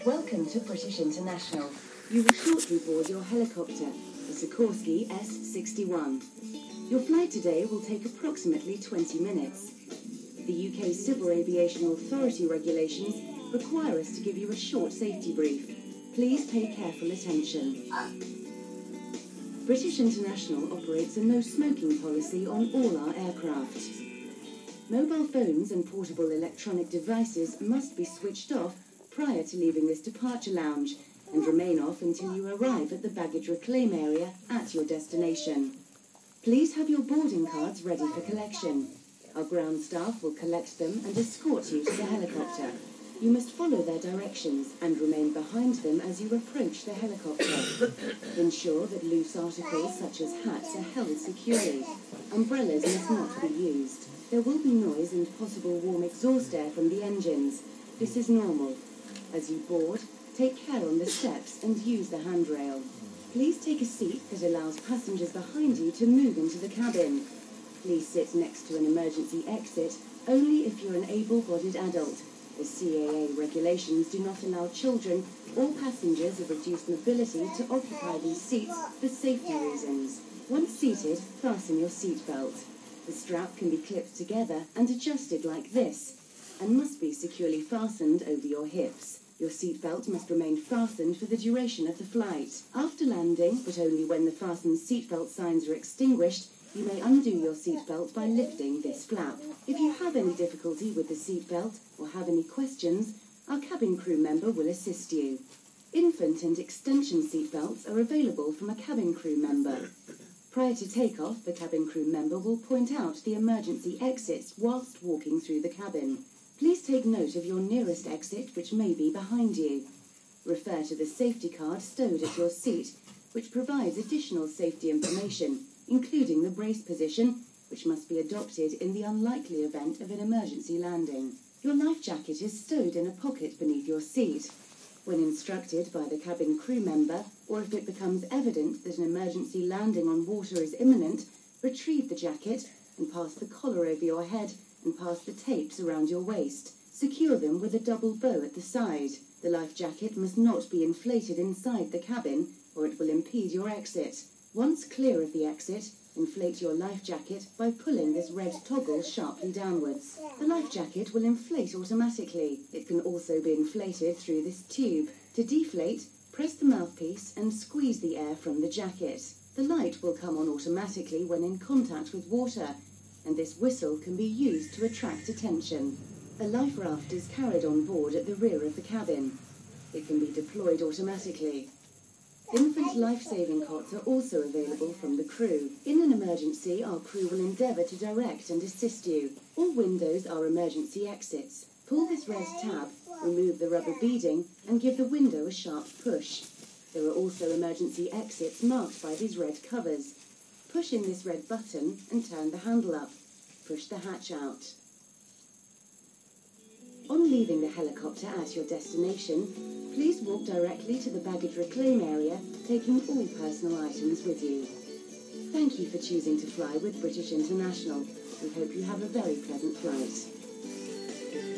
Welcome to British International. You will shortly board your helicopter, the Sikorsky S-61. Your flight today will take approximately 20 minutes. The UK Civil Aviation Authority regulations require us to give you a short safety brief. Please pay careful attention. British International operates a no-smoking policy on all our aircraft. Mobile phones and portable electronic devices must be switched off prior to leaving this departure lounge and remain off until you arrive at the baggage reclaim area at your destination. Please have your boarding cards ready for collection. Our ground staff will collect them and escort you to the helicopter. You must follow their directions and remain behind them as you approach the helicopter. Ensure that loose articles such as hats are held securely. Umbrellas must not be used. There will be noise and possible warm exhaust air from the engines. This is normal. As you board, take care on the steps and use the handrail. Please take a seat that allows passengers behind you to move into the cabin. Please sit next to an emergency exit only if you're an able-bodied adult. The CAA regulations do not allow children or passengers of reduced mobility to occupy these seats for safety reasons. Once seated, fasten your seatbelt. The strap can be clipped together and adjusted like this, and must be securely fastened over your hips. Your seatbelt must remain fastened for the duration of the flight. After landing, but only when the fastened seatbelt signs are extinguished, you may undo your seatbelt by lifting this flap. If you have any difficulty with the seatbelt or have any questions, our cabin crew member will assist you. Infant and extension seatbelts are available from a cabin crew member. Prior to takeoff, the cabin crew member will point out the emergency exits whilst walking through the cabin. Please take note of your nearest exit, which may be behind you. Refer to the safety card stowed at your seat, which provides additional safety information, including the brace position, which must be adopted in the unlikely event of an emergency landing. Your life jacket is stowed in a pocket beneath your seat. When instructed by the cabin crew member, or if it becomes evident that an emergency landing on water is imminent, retrieve the jacket and pass the collar over your head and pass the tapes around your waist. Secure them with a double bow at the side. The life jacket must not be inflated inside the cabin, or it will impede your exit. Once clear of the exit, inflate your life jacket by pulling this red toggle sharply downwards. The life jacket will inflate automatically. It can also be inflated through this tube. To deflate, press the mouthpiece and squeeze the air from the jacket. The light will come on automatically when in contact with water, and this whistle can be used to attract attention. A life raft is carried on board at the rear of the cabin. It can be deployed automatically. Infant life-saving cots are also available from the crew. In an emergency, our crew will endeavour to direct and assist you. All windows are emergency exits. Pull this red tab, remove the rubber beading, and give the window a sharp push. There are also emergency exits marked by these red covers. Push in this red button and turn the handle up. Push the hatch out. On leaving the helicopter at your destination, please walk directly to the baggage reclaim area, taking all personal items with you. Thank you for choosing to fly with British International. We hope you have a very pleasant flight.